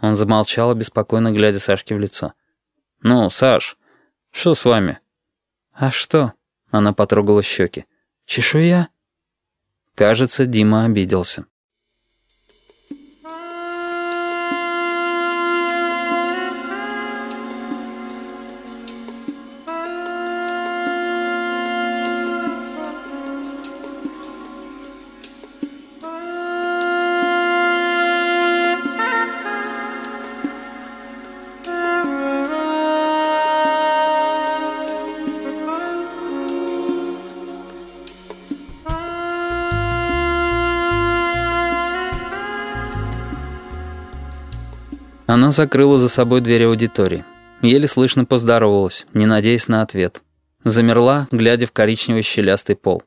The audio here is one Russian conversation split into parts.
Он замолчал, беспокойно глядя Сашке в лицо. «Ну, Саш, что с вами?» «А что?» — она потрогала щеки. «Чешуя?» Кажется, Дима обиделся. Она закрыла за собой дверь аудитории. Еле слышно поздоровалась, не надеясь на ответ. Замерла, глядя в коричневый щелястый пол.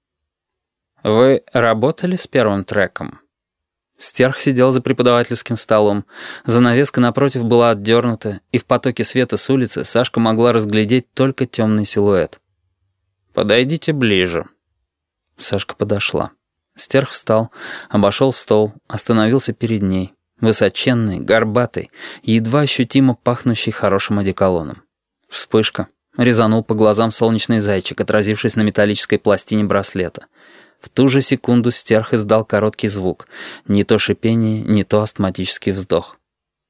«Вы работали с первым треком?» Стерх сидел за преподавательским столом. Занавеска напротив была отдернута, и в потоке света с улицы Сашка могла разглядеть только темный силуэт. «Подойдите ближе». Сашка подошла. Стерх встал, обошел стол, остановился перед ней. Высоченный, горбатый, едва ощутимо пахнущий хорошим одеколоном. Вспышка. Резанул по глазам солнечный зайчик, отразившись на металлической пластине браслета. В ту же секунду Стерх издал короткий звук. Не то шипение, не то астматический вздох.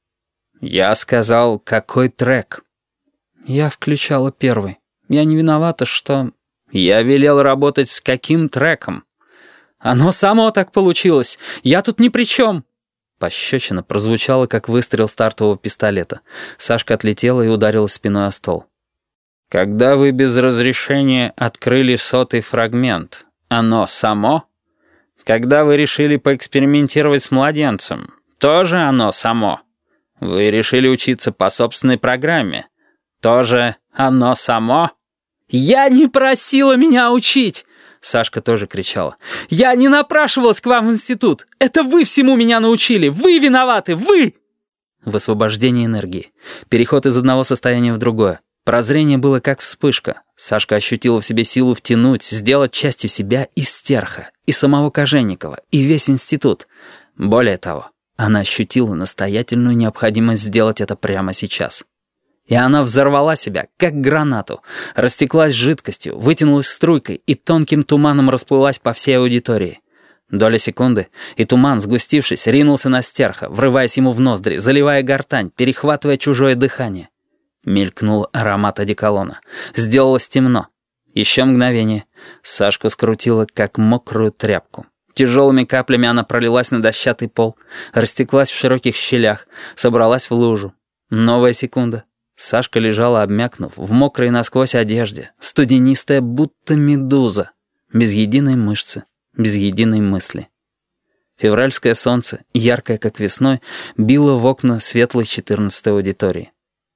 «Я сказал, какой трек?» «Я включала первый. Я не виновата, что...» «Я велел работать с каким треком?» «Оно само так получилось. Я тут ни при чем». Пощечина прозвучала, как выстрел стартового пистолета. Сашка отлетела и ударилась спиной о стол. «Когда вы без разрешения открыли 100-й фрагмент, оно само? Когда вы решили поэкспериментировать с младенцем, тоже оно само? Вы решили учиться по собственной программе, тоже оно само?» «Я не просила меня учить!» Сашка тоже кричала. «Я не напрашивалась к вам в институт! Это вы всему меня научили! Вы виноваты! Вы!» Высвобождение энергии. Переход из одного состояния в другое. Прозрение было как вспышка. Сашка ощутила в себе силу втянуть, сделать частью себя и Стерха, и самого Кожевникова, и весь институт. Более того, она ощутила настоятельную необходимость сделать это прямо сейчас. И она взорвала себя, как гранату, растеклась жидкостью, вытянулась струйкой и тонким туманом расплылась по всей аудитории. Доля секунды, и туман, сгустившись, ринулся на Стерха, врываясь ему в ноздри, заливая гортань, перехватывая чужое дыхание. Мелькнул аромат одеколона. Сделалось темно. Еще мгновение. Сашку скрутило, как мокрую тряпку. Тяжелыми каплями она пролилась на дощатый пол, растеклась в широких щелях, собралась в лужу. Новая секунда. Сашка лежала, обмякнув, в мокрой насквозь одежде, студенистая, будто медуза, без единой мышцы, без единой мысли. Февральское солнце, яркое, как весной, било в окна светлой 14-й аудитории.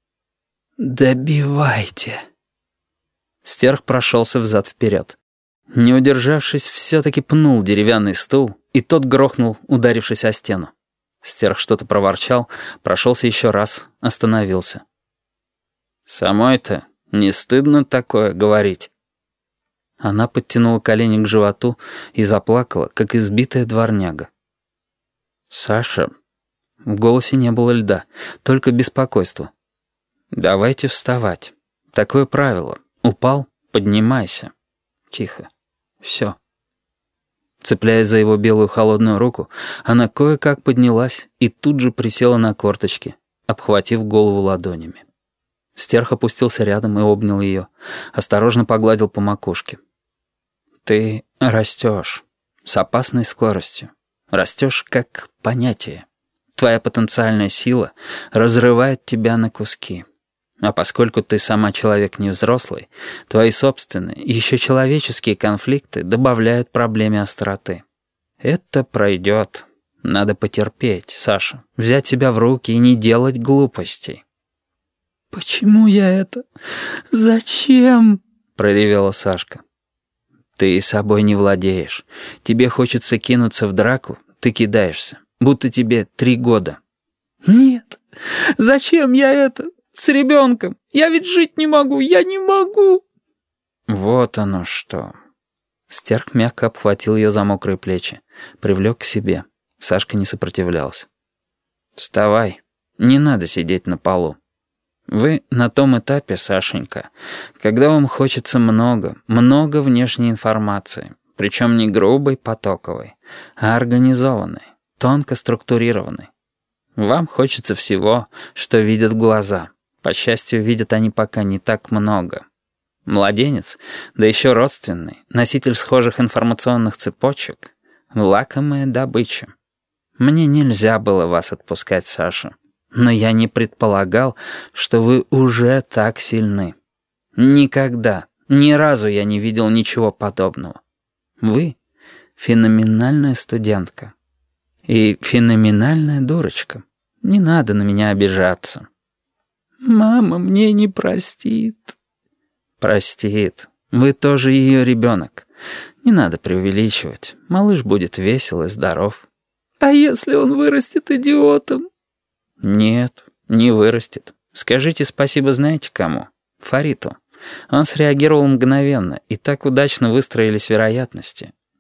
«Добивайте!» Стерх прошелся взад-вперед. Не удержавшись, все-таки пнул деревянный стул, и тот грохнул, ударившись о стену. Стерх что-то проворчал, прошелся еще раз, остановился. «Самой-то не стыдно такое говорить?» Она подтянула колени к животу и заплакала, как избитая дворняга. «Саша...» В голосе не было льда, только беспокойство. «Давайте вставать. Такое правило. Упал — поднимайся. Тихо. Все». Цепляясь за его белую холодную руку, она кое-как поднялась и тут же присела на корточки, обхватив голову ладонями. Стерх опустился рядом и обнял ее. Осторожно погладил по макушке. «Ты растешь. С опасной скоростью. Растешь как понятие. Твоя потенциальная сила разрывает тебя на куски. А поскольку ты сама человек не взрослый, твои собственные, еще человеческие конфликты добавляют проблеме остроты. Это пройдет. Надо потерпеть, Саша. Взять себя в руки и не делать глупостей». «Почему я это? Зачем?» — проревела Сашка. «Ты собой не владеешь. Тебе хочется кинуться в драку, ты кидаешься. Будто тебе 3 года». «Нет. Зачем я это? С ребенком. Я ведь жить не могу. Я не могу». «Вот оно что». Стерх мягко обхватил ее за мокрые плечи, привлек к себе. Сашка не сопротивлялась. «Вставай. Не надо сидеть на полу. Вы на том этапе, Сашенька, когда вам хочется много внешней информации, причем не грубой, потоковой, а организованной, тонко структурированной. Вам хочется всего, что видят глаза. По счастью, видят они пока не так много. Младенец, да еще родственный, носитель схожих информационных цепочек, лакомая добыча. Мне нельзя было вас отпускать, Саша. Но я не предполагал, что вы уже так сильны. Никогда, ни разу я не видел ничего подобного. Вы — феноменальная студентка. И феноменальная дурочка. Не надо на меня обижаться. Мама мне не простит. Простит. Вы тоже ее ребенок. Не надо преувеличивать. Малыш будет весел и здоров. А если он вырастет идиотом? Нет, не вырастет. Скажите спасибо знаете кому? Фариту. Он среагировал мгновенно, и так удачно выстроились вероятности.